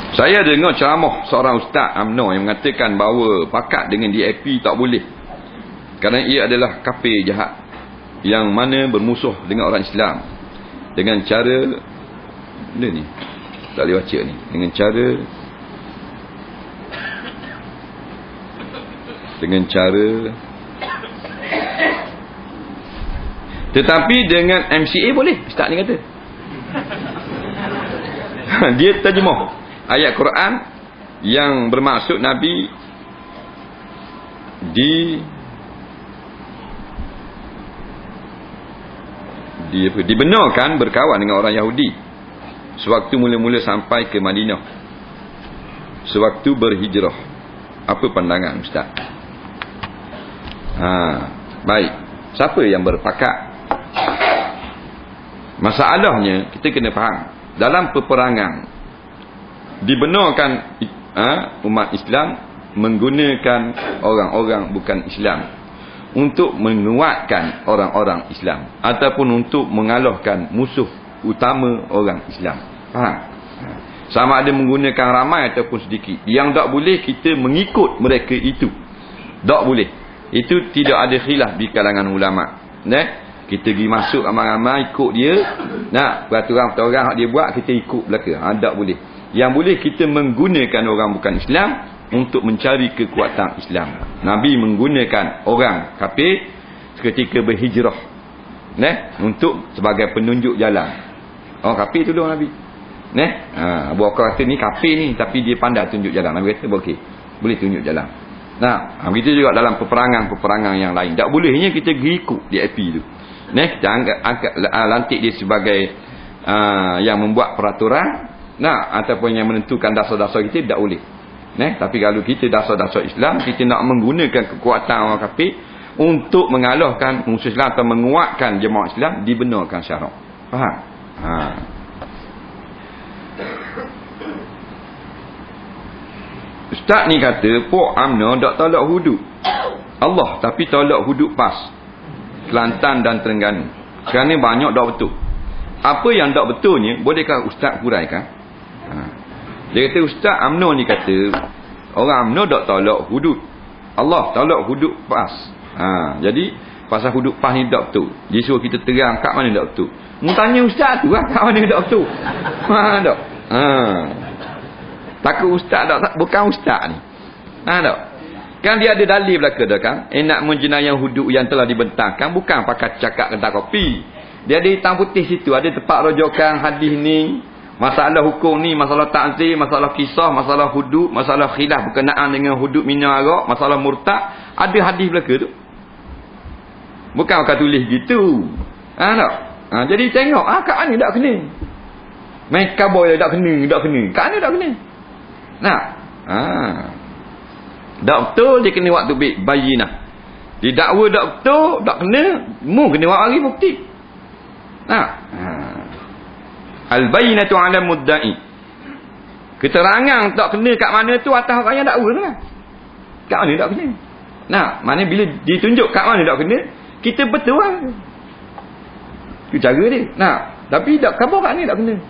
Saya dengar ceramah seorang ustaz UMNO yang mengatakan bahawa pakat dengan DAP tak boleh, kerana ia adalah kafir jahat yang mana bermusuh dengan orang Islam dengan cara ni tak boleh baca ni, dengan cara tetapi dengan MCA boleh. Ustaz ni kata dia terjemah ayat Quran yang bermaksud Nabi dibenarkan berkawan dengan orang Yahudi sewaktu mula-mula sampai ke Madinah, sewaktu berhijrah. Apa pandangan Ustaz? Baik. Siapa yang berpakat? Masalahnya kita kena faham, dalam peperangan dibenarkan umat Islam menggunakan orang-orang bukan Islam untuk menguatkan orang-orang Islam ataupun untuk mengalahkan musuh utama orang Islam. Faham? Sama ada menggunakan ramai ataupun sedikit. Yang tak boleh kita mengikut mereka itu. Tak boleh. Itu tidak ada khilaf di kalangan ulama. Kita pergi masuk ramai-ramai ikut dia. Peraturan-peraturan yang dia buat kita ikut belaka. Tak boleh. Yang boleh kita menggunakan orang bukan Islam untuk mencari kekuatan Islam. Nabi menggunakan orang kafir ketika berhijrah, untuk sebagai penunjuk jalan. Orang kafir tolong Nabi. Abu Bakar kata ni kafir ni, tapi dia pandai tunjuk jalan. Nabi kata okey, boleh tunjuk jalan. Begitu juga dalam peperangan yang lain. Tak bolehnya kita ikut DAP tu. Kita angkat lantik dia sebagai yang membuat peraturan, ataupun yang menentukan dasar-dasar kita, tak boleh. Tapi kalau kita dasar-dasar Islam, kita nak menggunakan kekuatan orang kafir untuk mengalahkan musuh Islam atau menguatkan jemaah Islam, dibenarkan syarak. Faham? Ustaz ni kata Pok UMNO tak tolak hudud Allah, tapi tolak hudud PAS Kelantan dan Terengganu, kerana banyak tak betul. Apa yang tak betulnya, bolehkah Ustaz huraikan? Dia kata Ustaz UMNO ni kata orang UMNO tak tolak hudud Allah, tolak hudud PAS. Jadi pasal hudud PAS ni tak betul, dia suruh kita terang kat mana tak betul. Mu tanya Ustaz tu kat mana tak betul. Tak. Takut Ustaz tak, bukan Ustaz ni. Tak. Kan dia ada dalil belaka dah kan. Enak menjenayah hudud yang telah dibentangkan bukan pakai cakap kentang kopi. Dia ada hitam putih situ, ada tempat rujukan hadis ni, masalah hukum ni, masalah ta'zir, masalah kisah, masalah hudud, masalah khilaf berkenaan dengan hudud minum arak, masalah murtad, ada hadis belaka tu. Bukan akan tulis gitu. Tak. Jadi tengok kat mana tak kena. Main kaboy tak kena. Kat mana tak kena. Tak betul dia kena waktu bayinah. Didakwa tak betul, tak kena, mu kena buat lagi bukti. Al-bayinatu 'ala mudda'i. Keterangan tak kena kat mana tu atas orang yang dakwa tu kan. Kat mana tak kena. Mana bila ditunjuk kat mana tak kena, kita betul lah. Itu cara dia. Tapi tak khabar kat ni tak kena.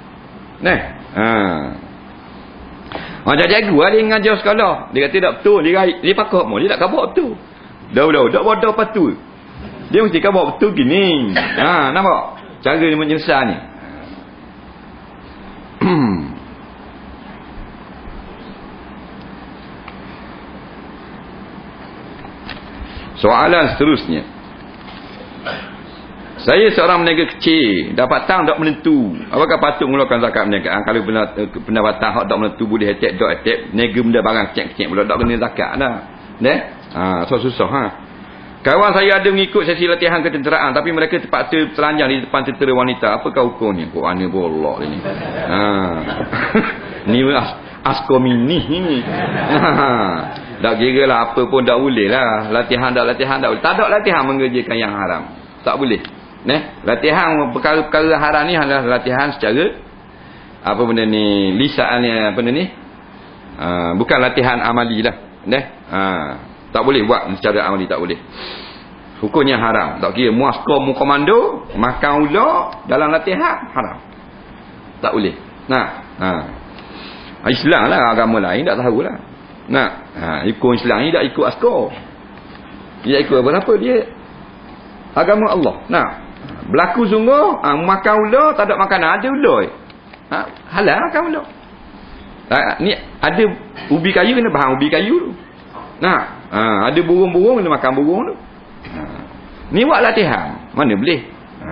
Macam cikgu lah dia mengajar sekolah. Dia kata tak betul. Dia pakar mau. Dia tak khabar betul. Dah. Tak bodoh patu. Dia mesti khabar betul gini. Nampak? Cara dia menyelesaikan ni. Soalan seterusnya. Saya seorang peniaga kecil, dapat tang tak menentu. Apakah patut mengeluarkan zakat perniagaan? Kalau pendapatan hak tak menentu, boleh attack, dok attack, niaga benda barang kecil-kecil pula tak kena zakat dah. Susah. Kawan saya ada mengikut sesi latihan ketenteraan, tapi mereka terpaksa telanjang di depan tentera wanita. Apakah hukumnya? Kok ana bolak ni. Ni askomini ni. Tak kira lah apa pun tak boleh lah. Latihan tak boleh. Tak ada latihan mengerjakan yang haram. Tak boleh. Latihan perkara-perkara haram ni adalah latihan secara apa benda ni, lisan ni, apa benda ni, bukan latihan amali lah. Tak boleh buat secara amali, tak boleh. Hukumnya haram. Tak kira muaskar mu komando, makan ular dalam latihan haram. Tak boleh. Islam lah, agama lain tak tahulah. Nah, ikut Islam ni tak ikut askar. Dia ikut apa dia? Agama Allah. Nah, berlaku sungguh makan ular tak ada makanan, ada ular. Halal makan ular. Ni ada ubi kayu kena bahan ubi kayu tu. Nah, ada burung-burung kena makan burung tu. Ni buat latihan. Mana boleh?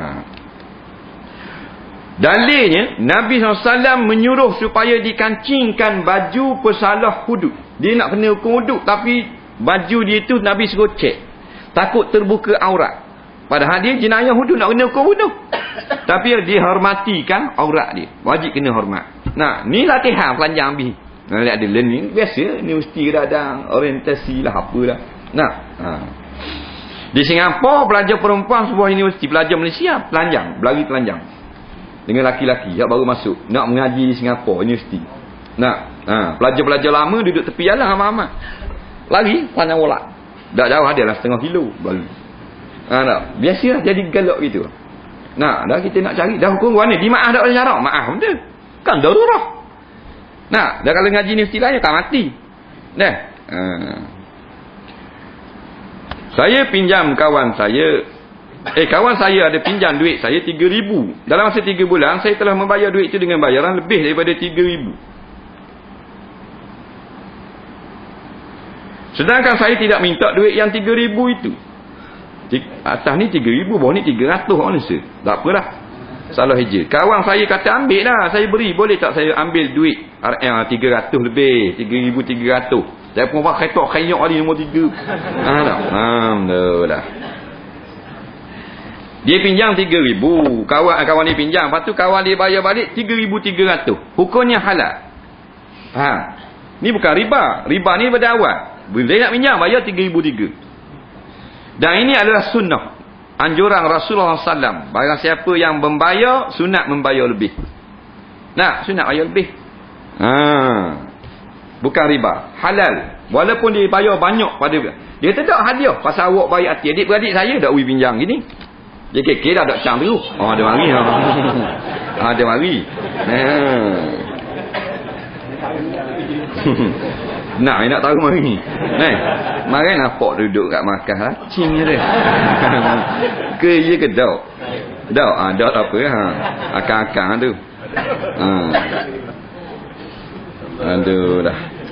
Dalilnya Nabi SAW menyuruh supaya dikancingkan baju pesalah hudud. Dia nak kena hukum hudud, tapi baju dia tu Nabi suruh cek, takut terbuka aurat. Padahal dia jenayah hudud, nak kena hukum hudud, tapi dia hormatikan aurat dia. Wajib kena hormat. Nah, ni latihan pelanjang habis. Ada learning biasa, universiti kadang orientasi lah apalah. Nah, di Singapura pelajar perempuan sebuah universiti, pelajar Malaysia berlari telanjang dengan laki-laki yang baru masuk nak mengaji di Singapura universiti. Nah, pelajar-pelajar lama duduk tepi jalan ramai-ramai. Lari panjang bola. Tak jauh adalah setengah kilo baru. Biasalah jadi galak gitu. Nah, dah kita nak cari dah hukum mana di maaf tak ada syarat. Maaf benda. Kan darurah. Nah, dah kalau ngaji universiti lain tak mati. Dah. Saya pinjam kawan saya. Kawan saya ada pinjam duit saya 3,000. Dalam masa 3 bulan saya telah membayar duit itu dengan bayaran lebih daripada 3,000. Sedangkan saya tidak minta duit yang 3,000 itu. Atas ni 3,000, bawah ni 300 manusia. Tak apalah. Salah hijau. Kawan saya kata ambil lah, saya beri. Boleh tak saya ambil duit 300 lebih, 3,300. Saya pun pakai tok khayak ni nombor 3. Alhamdulillah. Dia pinjam 3,000. Kawan dia pinjam. Lepas tu kawan dia bayar balik 3,300. Hukumnya halal. Ni bukan riba. Riba ni pada awal. Bila nak pinjam bayar 3,300. Dan ini adalah sunnah. Anjuran Rasulullah SAW. Barang siapa yang membayar, sunat membayar lebih. Nah, sunat bayar lebih. Bukan riba. Halal. Walaupun dia bayar banyak pada dia tak hadiah. Pasal awak bayar hati. Adik-beradik saya dah pinjam gini. Dia kek dah tak cang tu. Ada mari. Ada mari. Nak tahu mari. Mari nampak duduk kat markah lacing je dia. Ke ye ke dak? Dak apa akang-akang tu. Aduh dah.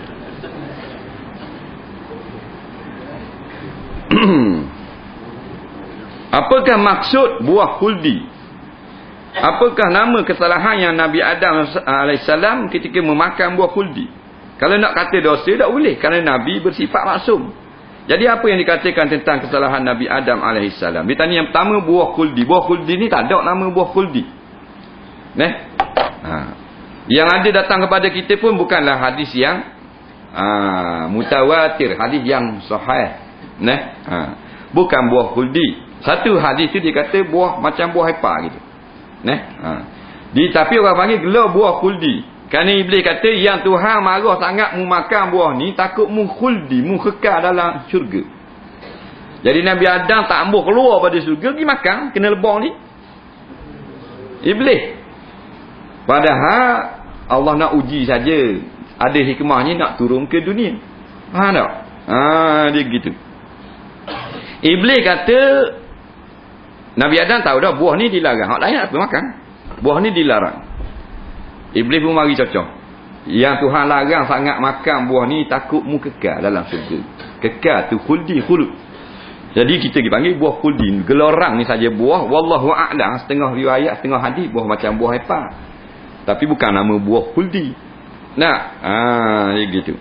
Apakah maksud buah khuldi? Apakah nama kesalahan yang Nabi Adam AS ketika memakan buah khuldi? Kalau nak kata dosa tak boleh, kerana Nabi bersifat maksum. Jadi apa yang dikatakan tentang kesalahan Nabi Adam AS? Dia tanya yang pertama buah khuldi. Buah khuldi ni tak ada nama buah khuldi. Yang ada datang kepada kita pun bukanlah hadis yang mutawatir, hadis yang sahih. Bukan buah khuldi. Satu hadis tu dia kata buah macam buah hepa gitu. Tapi orang panggil gelar buah khuldi. Kerana Iblis kata yang Tuhan marah sangat mu makan buah ni, takut mu khuldi, mu kekal dalam syurga. Jadi Nabi Adam tak ambuh keluar pada syurga, pergi makan, kena lebong ni Iblis. Padahal Allah nak uji saja. Ada hikmahnya nak turun ke dunia. Faham tak? Dia gitu. Iblis kata Nabi Adam tahu dah buah ni dilarang. Hak lain tak apa makan. Buah ni dilarang. Iblis pun mari cocok. Yang Tuhan larang sangat makan buah ni, takut mu kekal dalam syurga. Kekal tu khuldi khulud. Jadi kita dipanggil buah khuldi. Gelorang ni saja buah. Wallahu a'lam. Setengah riwayat, setengah hadis buah macam buah hepa. Tapi bukan nama buah khuldi. Dia gitu.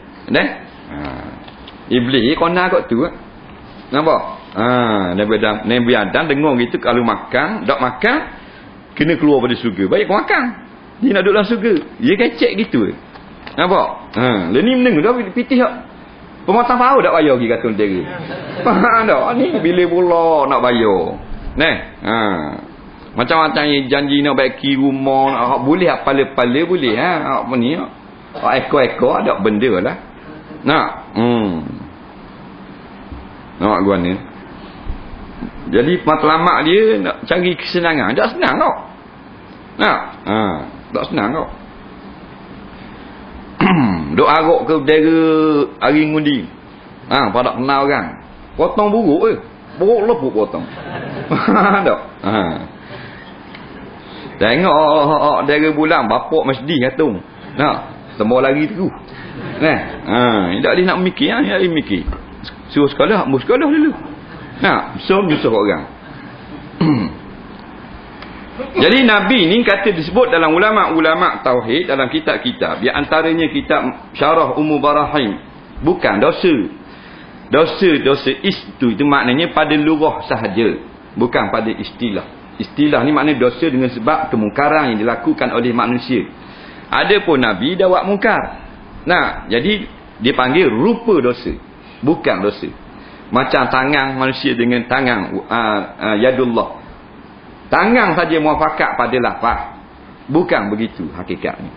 Iblis kena kot tu. Nampak? Nabi Adam dengar gitu, kalau makan, tak makan, kena keluar pada surga. Baik kau makan. Dia nak duduk dalam surga. Dia kecek gitu. Nampak? Dia ni mendengar dah pitih tak? Pematang tahu tak bayar pergi kata negara. Faham tak? Ni bila pula nak bayar. Macam-macam janji nak baiki rumah, nak boleh pala-pala boleh. Apa ni? Ekor-ekor ada benda lah. Nampak gua ni. Jadi matlamat dia nak cari kesenangan. Tak senang tau. Tak senang tau. Duk arok ke bendera hari ngundi. Pada kenal orang. Potong buruk ke? Buruk lepuk potong. Tak? Tengok bendera bulan bapak masjid katung. Tembak lari terus. Tak dia nak mikir, tak dia mikir. Suruh sekolah, mu sekolah dulu. So menyusah orang. Jadi Nabi ni kata disebut dalam ulama-ulama tauhid dalam kitab-kitab, di antaranya kitab Syarah Ummul Barahim, bukan dosa. Dosa itu maknanya pada lugah sahaja, bukan pada istilah. Istilah ni maknanya dosa dengan sebab kemungkaran yang dilakukan oleh manusia. Adapun Nabi dah buat mungkar. Jadi dipanggil rupa dosa, bukan dosa. Macam tangan manusia dengan tangan yadullah. Tangan saja muafakat pada lafaz. Bukan begitu hakikatnya.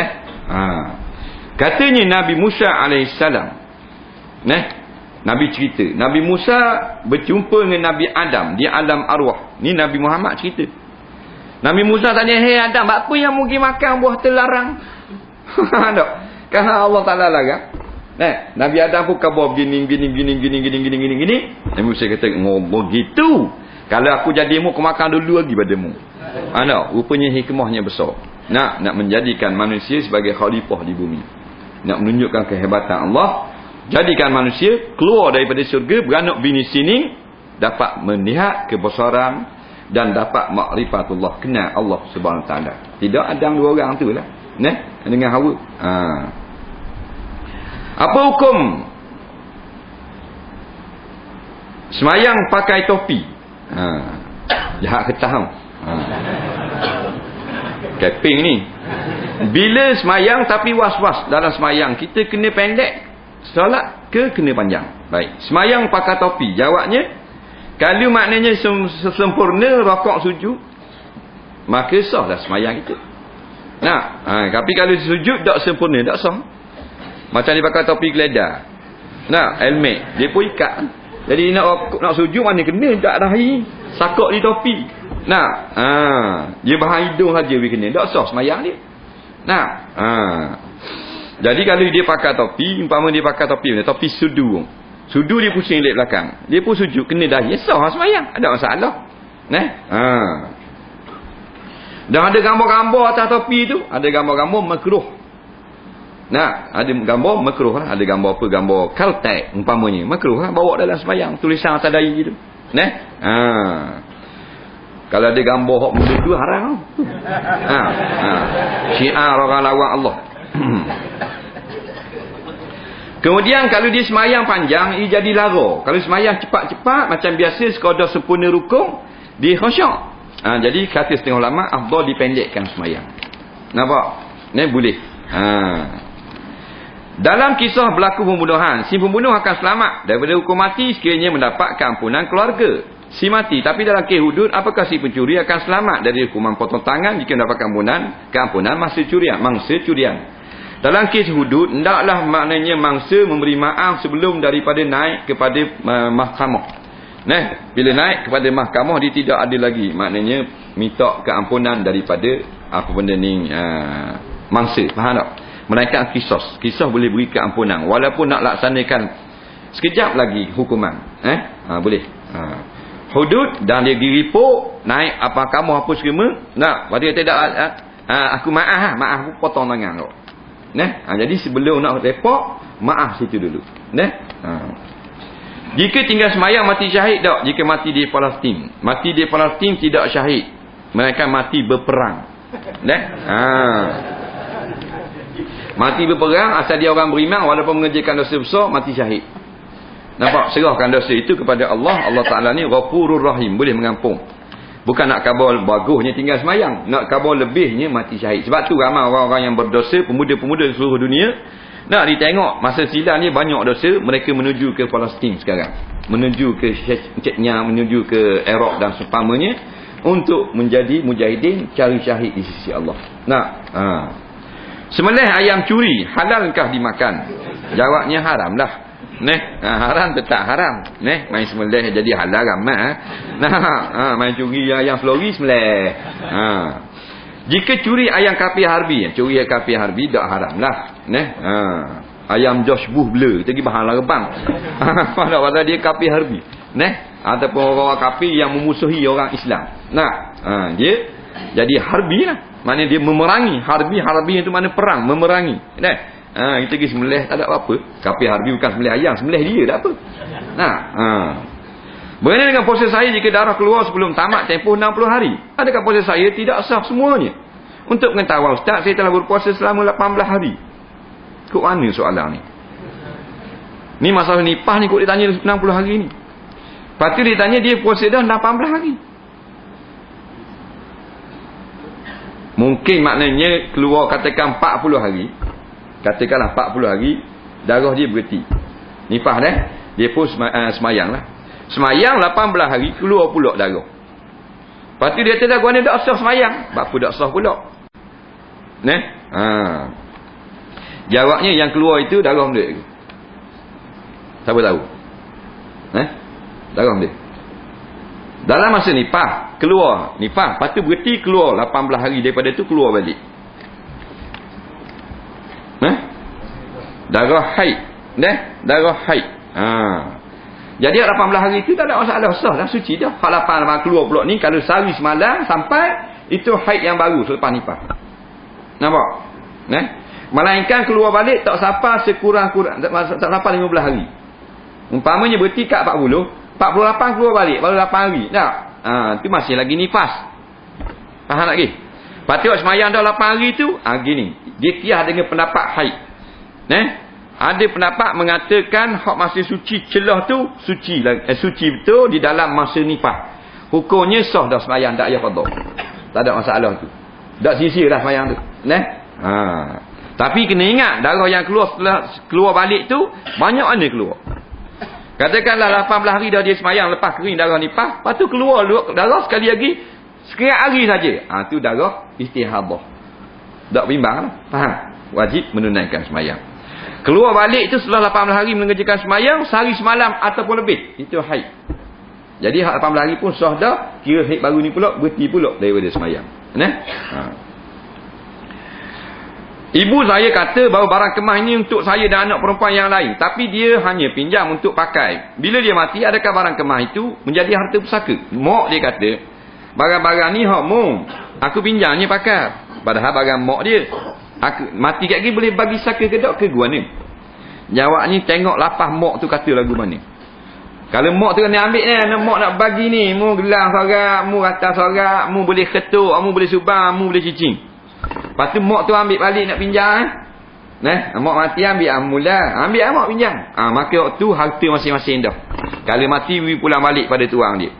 Katanya Nabi Musa alaihissalam. Nabi cerita. Nabi Musa berjumpa dengan Nabi Adam di alam arwah. Ni Nabi Muhammad cerita. Nabi Musa tanya, "Hei Adam, apa yang mungkin makan buah terlarang?" Tak. Kerana Allah Ta'ala larang. Nabi Adam pun khabar begini. Nabi Musa kata, begitu. Kalau aku jadimu, aku makan dulu lagi padamu. Rupanya hikmahnya besar. Nak menjadikan manusia sebagai khalifah di bumi. Nak menunjukkan kehebatan Allah. Jadikan manusia keluar daripada syurga, beranak bini sini, dapat melihat kebesaran dan dapat ma'rifatullah, kenal Allah Subhanahu Wa Taala. Tidak ada dua orang tu lah. Dengan Hawa. Apa hukum semayang pakai topi? Jahat ketah. Keping ni. Bila semayang tapi was-was dalam semayang, kita kena pendek solat ke kena panjang? Baik. Semayang pakai topi. Jawabnya, kalau maknanya sempurna rakaat sujud, maka sahlah semayang kita. Tapi kalau sujud tak sempurna, tak sah. Macam dia pakai topi geledah. Helmet, dia pun ikat. Jadi nak sujud mana kena, tak dahi. Sakak di topi. Dia bahan hidung saja dia kena. Tak sah semayang dia. Jadi kalau dia pakai topi, umpama dia pakai topi sudu. Sudu dia pusing lek belakang. Dia pun sujud kena dahi. Sah semayang. Ada masalah. Dan ada gambar-gambar atas topi tu. Ada gambar-gambar makruh. Ada gambar makruh lah. Ada gambar apa? Gambar Caltech umpamanya. Makruh lah. Bawa dalam sembahyang. Tulisan atas dahi gitu. Kalau ada gambar hok benda tu haram. Syiar orang lawan Allah. Kemudian kalau dia semayang panjang, ia jadi lara. Kalau semayang cepat-cepat macam biasa sekadar sempurna rukun, dia khusyuk. Jadi kata setengah ulama, afdal dipendekkan semayang. Nampak? Boleh. Dalam kisah berlaku pembunuhan, si pembunuh akan selamat daripada hukum mati sekiranya mendapat keampunan keluarga si mati. Tapi dalam kes hudud, apakah si pencuri akan selamat dari hukuman potong tangan jika mendapat keampunan mangsa curian? Dalam kes hudud, hendaklah maknanya mangsa memberi maaf sebelum daripada naik kepada mahkamah. Bila naik kepada mahkamah, dia tidak ada lagi maknanya minta keampunan daripada apa benda ni mangsa. Faham tak? Menaikkan kisah boleh beri keampunan walaupun nak laksanakan sekejap lagi hukuman. Boleh. Hudud dan dia diripuk, naik apa kamu apa semua. Pada tidak aku maaf potong tangan kau. Jadi sebelum nak report, maaf situ dulu. Jika tinggal semayang mati syahid tak? Jika mati di Palestin. Mati di Palestin tidak syahid, mereka mati berperang. Mati berperang, asal dia orang beriman, walaupun mengerjakan dosa besar, mati syahid. Nampak? Serahkan dosa itu kepada Allah. Allah Ta'ala ni Ghafurur Rahim, boleh mengampung. Bukan nak khabar bagusnya tinggal semayang, nak khabar lebihnya mati syahid. Sebab tu ramai orang-orang yang berdosa, pemuda-pemuda di seluruh dunia, nak ditengok masa silam ni banyak dosa, mereka menuju ke Palestin sekarang, menuju ke Chechnya, menuju ke Iraq dan seumpamanya, untuk menjadi mujahidin, cari syahid di sisi Allah. Sembelih ayam curi halalkah dimakan? Jawabnya haram lah. Haram tetap haram. Main sembelih jadi halal ramai. Main curi ayam selori sembelih. Jika curi ayam kafir harbi, curi ayam kafir harbi tak haram lah. Ayam Josh Buh blur, kita pergi bahan lah bang. Pasal dia kafir harbi. Ataupun orang-orang kafir yang memusuhi orang Islam. Dia jadi harbi lah. Maknanya dia memerangi. Harbi itu mana perang, memerangi. Kita pergi sembelih tak ada apa-apa. Kafir harbi bukan sembelih ayam, sembelih dia tak apa. Berkenaan dengan puasa saya, jika darah keluar sebelum tamat tempoh 60 hari, adakah puasa saya tidak sah semuanya? Untuk pengetahuan Ustaz, saya telah berpuasa selama 18 hari. Kok mana soalan ni? Ni masalah nipah ni, kok dia tanya 60 hari ni. Lepas tu dia tanya dia puasa dah 18 hari. Mungkin maknanya keluar katakan 40 hari. Katakanlah 40 hari, darah dia berhenti. Nipah dah, dia pun semayang lah. Semayang 18 hari, keluar pula darah. Lepas tu dia kata, gua ni tak sah semayang. Apa tak sah pula? Jawabnya yang keluar itu darah dia. Siapa tahu? Darah dia. Dalam masa nipah, keluar nipah, lepas tu berhenti, keluar 18 hari daripada tu, keluar balik. Darah haid. Darah haid. Jadi 18 hari itu tak ada masalah, sah dah, suci dah. Hak 8 keluar pula ni, kalau sehari semalam sampai, itu haid yang baru selepas nipah. Nampak? Melainkan keluar balik tak sampai sekurang-kurang, tak sampai 15 hari. Umpamanya berhenti kat 40, 48 keluar balik, baru 8 hari. Tak? Itu masih lagi nifas. Faham lagi? Patut semayang dah 8 hari tu, gini. Dia kiah dengan pendapat haid. Ada pendapat mengatakan hak masa suci celah tu suci betul di dalam masa nifas. Hukumnya sah dah semayang, tak payah qada. Tak ada masalah tu. Tak sia-sia dah semayang tu. Tapi kena ingat, darah yang keluar setelah keluar balik tu banyak mana keluar. Katakanlah 18 hari dah dia semayang, lepas kering darah nifas, lepas tu keluar darah sekali lagi sekian hari saja. Tu darah istihadah. Tak bimbang lah. Faham? Wajib menunaikan semayang. Keluar balik itu setelah 18 hari mengerjakan semayang, sehari semalam ataupun lebih, itu haid. Jadi 18 hari pun sah dah, kira haid baru ni pula berhenti pula daripada semayang. Ibu saya kata bahawa barang kemas ini untuk saya dan anak perempuan yang lain, tapi dia hanya pinjam untuk pakai. Bila dia mati, adakah barang kemas itu menjadi harta pusaka? Mak dia kata, barang-barang ni hak mu, aku pinjamnya pakai. Padahal barang mak dia. Aku mati kat lagi boleh bagi saka ke tak ke gua ni? Jawabnya tengok lapah mak tu kata lagu mana. Kalau mak tu kena ambil ni, mak nak bagi ni, mu gelang sorak, mu rata sorak, mu boleh ketuk, mu boleh subang, mu boleh cicing. Lepas tu mak tu ambil balik nak pinjam. Mak mati ambil mula, ambil mak pinjam. Maka waktu harta masing-masing dah. Kalau mati pulang balik pada tuang dia.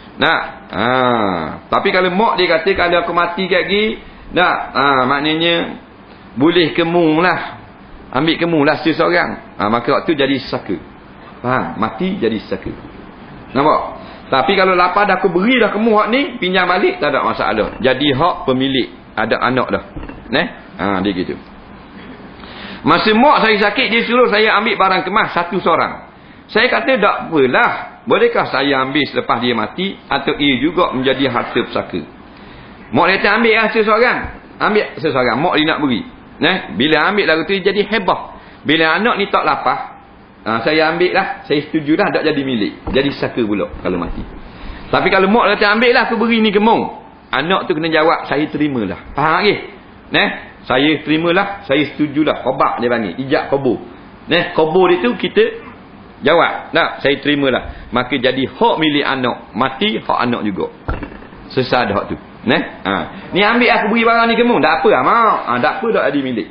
Tapi kalau mak dia kata kalau aku mati kat lagi, maknanya boleh kemung lah, ambil kemung lah seseorang, maka waktu jadi saka. Faham? Mati jadi saka. Nampak? Tapi kalau lapar dah aku beri dah kemung hak ni, pinjam balik tak ada masalah, jadi hak pemilik, ada anak dah. Dia gitu. Masa mak saya sakit, dia suruh saya ambil barang kemas satu seorang. Saya kata tak apalah, bolehkah saya ambil selepas dia mati, atau ia juga menjadi harta pusaka? Mak dia kata ambil lah seseorang. Ambil seseorang, mak dia nak beri. Bila ambil lagu tu jadi hebah. Bila anak ni tak lapar, saya ambil lah, saya setuju lah, tak jadi milik, jadi saka pula kalau mati. Tapi kalau mak kata ambil lah, aku beri ni kemung, anak tu kena jawab saya terimalah. Faham lagi? Saya terimalah, saya setujulah. Qobak dia panggil, ijab qabul. Qabul dia tu kita jawab, saya terimalah. Maka jadi hak milik anak, mati hak anak juga. Sesat hak tu. Ni ambil aku beri barang ni kemung, tak apa mak. Tak apa, tak ada milik.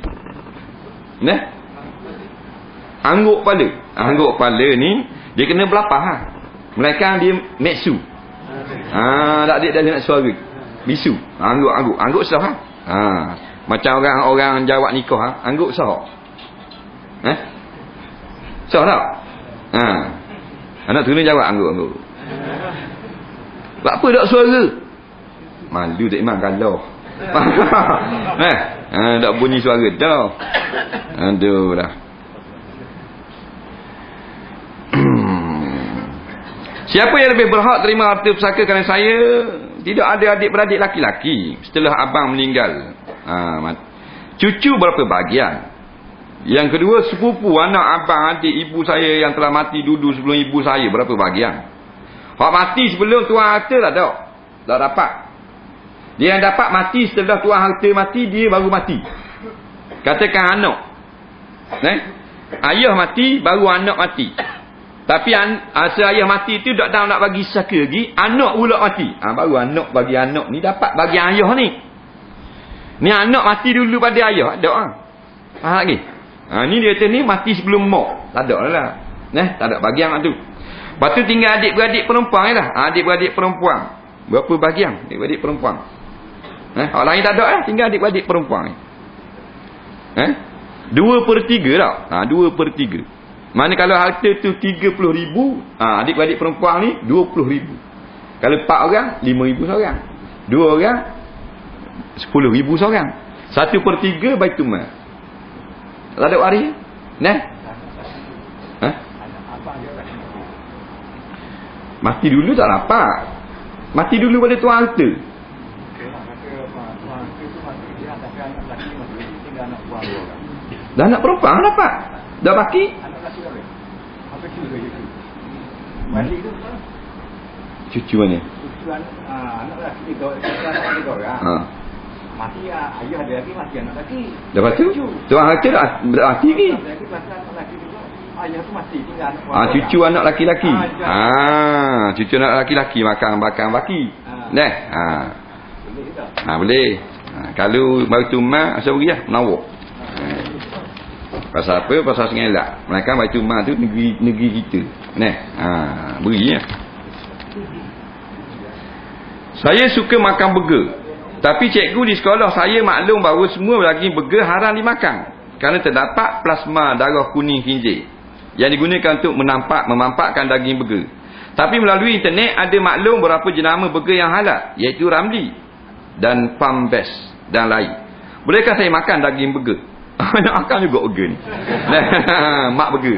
Angguk kepala ni dia kena berlapah melainkan dia meksu. Tak dia nak suara bisu. Angguk sah. Macam orang jawab nikah, angguk sah. Sah tak? Anak tu kena jawab angguk. Tak apa tak suara. Malu tak imam kalau. Tak bunyi suara dah. Aduh dah. Siapa yang lebih berhak terima harta pusaka? Kerana tidak ada adik-beradik laki-laki setelah abang meninggal. Cucu berapa bahagian? Yang kedua, sepupu anak abang, adik, ibu saya yang telah mati dulu sebelum ibu saya, berapa bahagian? Hak mati sebelum tuan harta tak dapat. Dia yang dapat mati setelah tuan harta mati, dia baru mati. Katakan anak, ayah mati baru anak mati. Tapi ayah mati tu tak tahu nak bagi saka lagi, anak pula mati. Baru anak bagi anak ni dapat bagi ayah ni. Ni anak mati dulu pada ayah, ada faham lagi? Ni dia kata ni mati sebelum mak. Tak ada lah. Tak ada bahagian tu. Lepas tu tinggal adik-beradik perempuan lah. Adik-beradik perempuan. Berapa bahagian adik-beradik perempuan? Orang lain tak ada lah. Tinggal adik-beradik perempuan ni. 2/3 tak? 2/3. Mana kalau harta tu 30,000, adik-beradik perempuan ni 20,000. Kalau 4 orang, 5,000 seorang. 2 orang, 10,000 seorang. 1/3 Baitul Mal. Tak ada waris? Mati dulu tak dapat. Mati dulu pada tuan harta. Dah anak perempuan dapat. Dah baki. Cucu mana? Anak lelaki 3 mati ayah ada lagi, mati anak lagi. Lepas tu tuan harta dah mati lagi. Ayah tu mati tinggal anak. Cucu anak laki-laki. Cucu anak laki-laki makan baki. Boleh. Kalau Baitul Mal asal beriah menawar. Pasal apa? Pasal sengelak. Mereka Baitul Mal tu negeri kita. Beri ya. Saya suka makan burger. Tapi cikgu di sekolah saya maklum bahawa semua daging burger haram dimakan kerana terdapat plasma darah kuning khinzir yang digunakan untuk memampakkan daging burger. Tapi melalui internet ada maklum beberapa jenama burger yang halal, iaitu Ramli dan Farm Best dan lain. Bolehkah saya makan daging burger? Nak makan juga burger ni. Mak burger.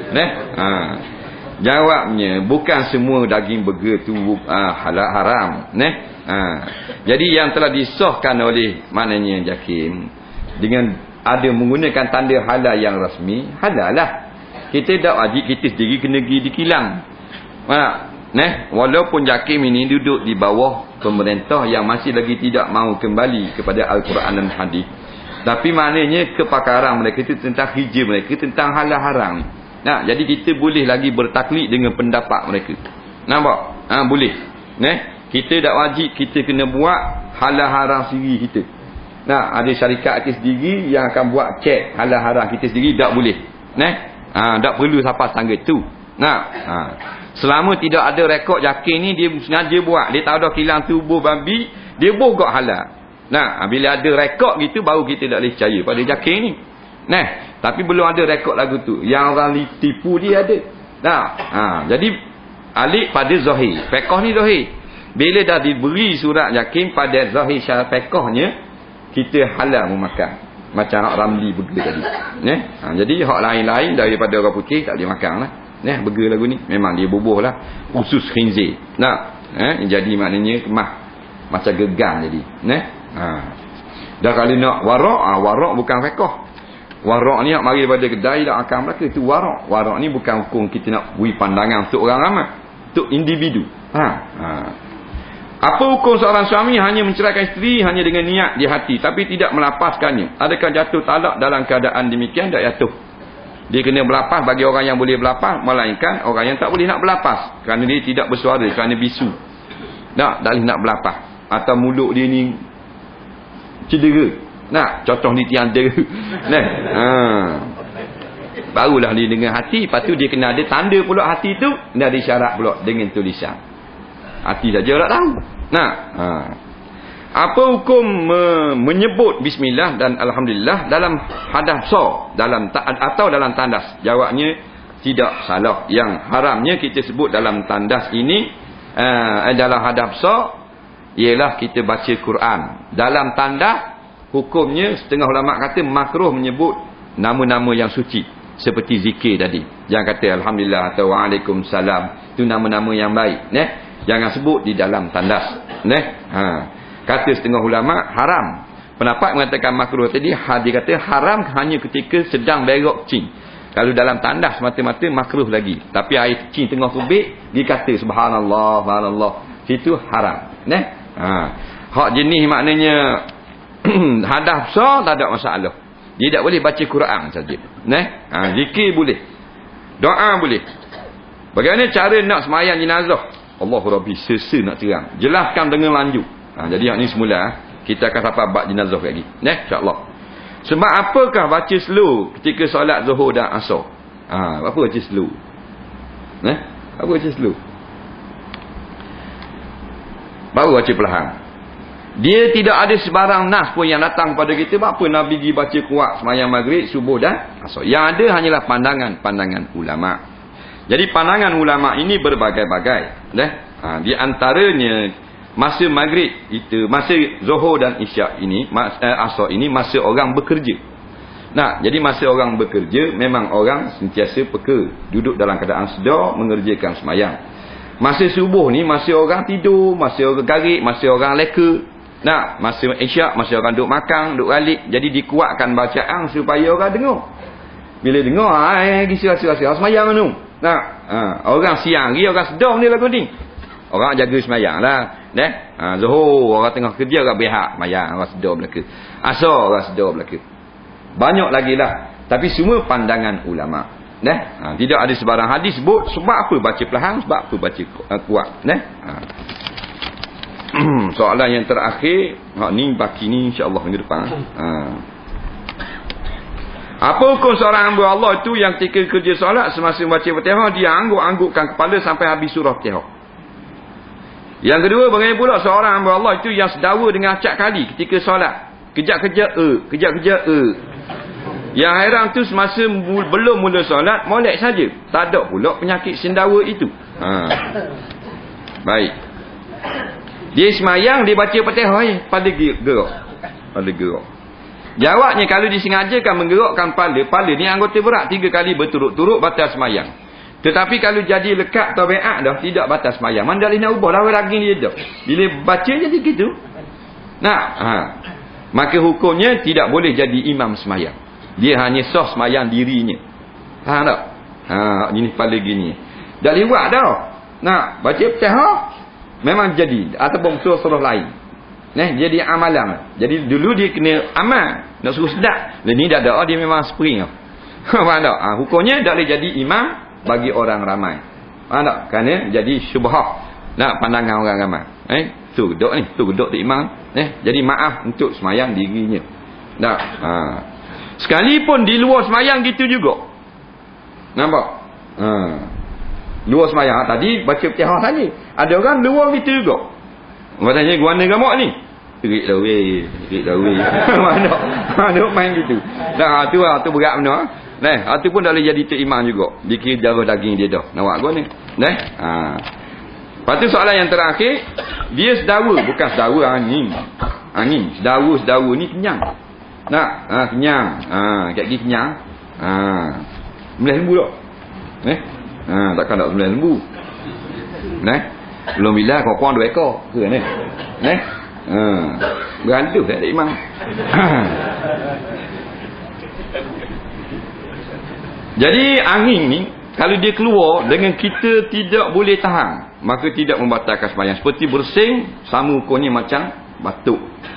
Jawabnya, bukan semua daging burger tu halal haram. Jadi yang telah disahkan oleh maknanya Jakim dengan ada menggunakan tanda halal yang rasmi, halal lah. Kita tak wajib kita sendiri kena pergi dikilang. Walaupun Jakim ini duduk di bawah pemerintah yang masih lagi tidak mahu kembali kepada Al-Quran dan Hadis, tapi maknanya kepakaran mereka itu tentang hijab mereka, tentang halal haram. Jadi kita boleh lagi bertaklid dengan pendapat mereka. Nampak? Boleh. Kita tak wajib kita kena buat halal haram sendiri kita. Ada syarikat kita sendiri yang akan buat cek halal haram kita sendiri, tak boleh. Tak perlu siapa sanggup tu. Selama tidak ada rekod Jakim ni, dia sengaja buat. Dia tahu dah kilang tubuh babi, dia bogok halal. Bila ada rekod gitu baru kita tak boleh percaya pada Jakim ni. Tapi belum ada rekod lagu tu. Yang orang tipu dia ada. Jadi alik pada zahir. Fiqh ni zahir. Bila dah diberi surat Jakim pada zahir syarat fiqhnya, kita halal memakan. Macam hak Ramli burger tadi. Jadi hak lain-lain daripada orang putih tak boleh makan lah. Burger lagu ni memang dia bubuh lah usus khinzir. Jadi maknanya kemah macam gegang jadi. Dah kalau nak warak bukan fiqh. Warak ni nak mari daripada kedai dah akan belaka tu warak. Warak ni bukan hukum kita nak beri pandangan untuk orang ramai, untuk individu. Apa hukum seorang suami hanya menceraikan isteri hanya dengan niat di hati tapi tidak melapaskannya? Adakah jatuh talak dalam keadaan demikian? Tak jatuh. Dia kena berlapas bagi orang yang boleh berlapas, melainkan orang yang tak boleh nak berlapas kerana dia tidak bersuara, kerana bisu. Tak boleh nak berlapas. Atau mulut dia ni cedera. Contoh ni tiang dera. Barulah dia dengan hati. Lepas tu dia kena ada tanda pula hati tu. Kena ada syarat pula dengan tulisan. Hati saja tak tahu. Apa hukum menyebut bismillah dan alhamdulillah dalam hadas sor atau dalam tandas? Jawabnya tidak salah. Yang haramnya kita sebut dalam tandas ini dalam hadas sor ialah kita baca Quran. Dalam tandas hukumnya setengah ulama kata makruh menyebut nama-nama yang suci seperti zikir tadi. Jangan kata alhamdulillah atau waalaikumsalam. Itu nama-nama yang baik. Jangan sebut di dalam tandas. Kata setengah ulama haram. Pendapat mengatakan makruh tadi, dia kata haram hanya ketika sedang berok kencing. Kalau dalam tandas mata-mata makruh lagi. Tapi air kencing tengah kubik, dia kata subhanallah, subhanallah. Situ haram. Hak jenis maknanya hadas besar tak ada masalah. Dia tak boleh baca Quran saja. Zikir boleh. Doa boleh. Bagaimana cara nak semayang jenazah? Allahu Rabbi, sesa nak terang. Jelaskan dengan lanjut. Jadi yang ni semula kita akan sampai bab jenazah lagi. InsyaAllah. Sebab apakah baca slow ketika solat Zuhur dan Asar? Apa baca slow? Apa baca slow? Baru baca perlahan. Dia tidak ada sebarang nas pun yang datang pada kita. Apa Nabi pergi baca kuat semayang maghrib, subuh dan Asar? Yang ada hanyalah pandangan-pandangan ulama. Jadi pandangan ulama ini berbagai-bagai. Di antaranya masa maghrib itu, masa Zuhur dan Isyak ini, Asar ini masa orang bekerja. Jadi masa orang bekerja memang orang sentiasa peka, duduk dalam keadaan sedar mengerjakan semayang. Masa subuh ni masa orang tidur, masa orang garik, masa orang leka. Masa Isyak masa orang duduk makan, duduk balik. Jadi dikuatkan bacaan supaya orang dengar. Bila dengar, gisi-gisi semayang tu. Orang siang lagi orang sedar ni lagu ni. Orang jaga semayang lah. Zuhur orang tengah kerja, orang berehat semayang, orang sedar belaka. Asar orang sedar belaka. Banyak lagi lah. Tapi semua pandangan ulama. Tidak ada sebarang hadis sebut sebab apa baca perlahan, sebab apa baca kuat. Soalan yang terakhir, ni baki ni insya-Allah minggu depan. Apa hukum seorang hamba Allah itu yang ketika kerja solat semasa membaca Fatihah dia angguk-anggukkan kepala sampai habis surah Fatihah? Yang kedua, bagaimana pula seorang hamba Allah itu yang sedawa dengan acap kali ketika solat? Kejap-kejap kejap-kejap Yang heran tu semasa belum mula solat molek saja. Tak ada pula penyakit sendawa itu. Baik. Dia semayang, dia baca Fatihah pada gerak. Pada gerak. Jawabnya kalau disengajakan menggerakkan pala ni anggota berat 3 kali berturut-turut batal semayang. Tetapi kalau jadi lekat tabiat dah tidak batal semayang. Mana boleh nak ubah dah daging dia dah. Bila baca jadi gitu. Maka hukumnya tidak boleh jadi imam semayang. Dia hanya sah semayang dirinya. Faham tak? Ini pala gini. Dah lewat dah. Baca Fatihah memang jadi ataupun surah-surah lain. Jadi amalan. Jadi dulu dia kena amal, nak suruh sedap. Dan ni dah ada dia memang spring. Faham tak? Hukumnya tak boleh jadi imam bagi orang ramai. Faham tak? Kerana jadi syubhah. Pandangan orang ramai. Tu gedok ni, tu gedok tu imam. Jadi maaf untuk semayang dirinya. Sekalipun di luar semayang gitu juga. Nampak? Luar semayang tadi baca Fatihah saja. Ada orang luar gitu juga. Katanya guana gamak ni. Terik dah weh. Mana main gitu. Tu berat benar. Tu pun dah boleh jadi tu imam juga. Dikira darah daging dia dah. Nawak gua ni. Lepas tu soalan yang terakhir, dia sedawa, bukan sedawa angin. Sedawa ni kenyang. Kenyang. Kat gigi kenyang. Sembelih lembu tak? Takkan tak sembelih lembu. Belum bila kau 2 ekor ke ni. Berantuk tak ada imam. Jadi angin ni kalau dia keluar dengan kita tidak boleh tahan, maka tidak membatalkan sembahyang. Seperti bersin sama hukumnya macam batuk.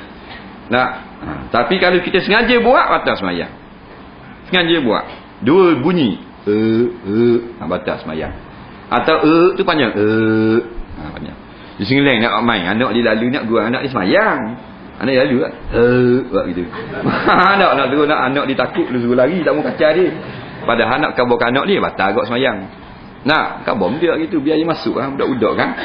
Tapi kalau kita sengaja buat batal sembahyang. Sengaja buat 2 bunyi batal sembahyang. Atau tu panjang panjang. Dia sengeleng nak main, anak dia lalu nak gua, anak dia semayang. Anak dia lalu buat gitu. Nak suruh anak dia takut, dia suruh lari, tak mau kacau dia. Padahal nak kabur anak dia batal agak semayang. Kabur dia gitu biar dia masuk budak-budak kan.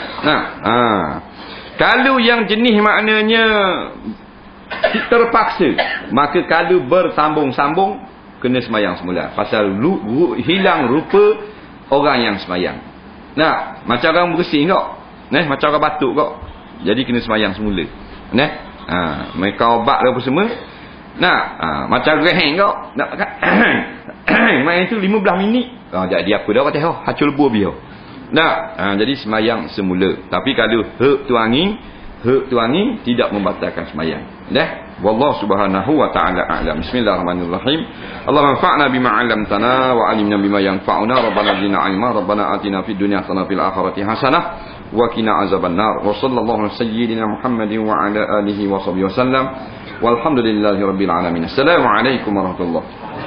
Kalau yang jenis maknanya terpaksa, maka kalau bersambung-sambung kena semayang semula. Pasal hilang rupa orang yang semayang. Macam orang bersin kok. Macam orang batuk kok. Jadi kena semayang semula. Mereka obat apa semua. Macam reheng kok. Main tu 15 minit. Jadi apa dah Fatihah? Hacul buah biar. Jadi semayang semula. Tapi kalau tu angin, hak tuan ni tidak membatalkan sembahyang. Dah, wallahu subhanahu wa ta'ala a'lam. Bismillahirrahmanirrahim. Allahumma anfa'na bima 'allamtana wa 'allimna bima yanfa'una. Rabbana zidna 'ilma. Rabbana atina fid dunya hasanah fil akhirati hasanah wa qina azabannar. Wa sallallahu ala sayyidina Muhammadin wa ala alihi wa sahbihi wasallam. Walhamdulillahi rabbil alamin. Assalamu alaikum warahmatullahi